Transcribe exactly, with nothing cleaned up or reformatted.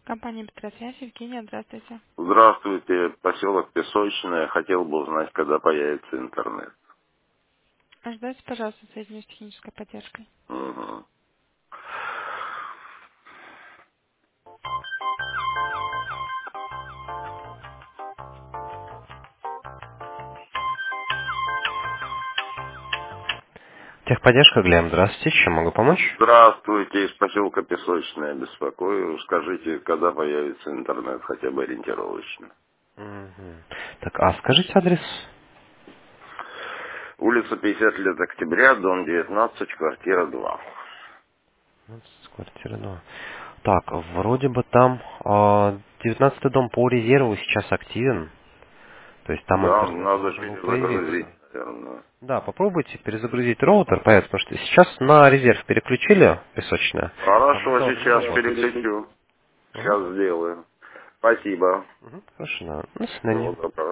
Компания Петросвязь, Евгения, здравствуйте. Здравствуйте, поселок Песочное. Хотел бы узнать, когда появится интернет. Ожидайте, пожалуйста, соединю с технической поддержкой. Мгм. Техподдержка, Глеб, здравствуйте, чем могу помочь? Здравствуйте, из поселка Песочное беспокою. Скажите, когда появится интернет, хотя бы ориентировочно. Мгм. Так, а скажите адрес? Улица пятьдесят лет октября, дом девятнадцать, квартира два. Вот, с квартиры два. Так, вроде бы там а, девятнадцатый дом по резерву сейчас активен. То есть там Да, интернет надо должен был перезагрузить, появиться. наверное. Да, попробуйте перезагрузить роутер, появится, потому что сейчас на резерв переключили песочное. Там он Хорошо, должен сейчас работать. переключу. Мгм. Сейчас сделаю. Спасибо. Мгм. Хорошо, да. До Всего свидания. доброго.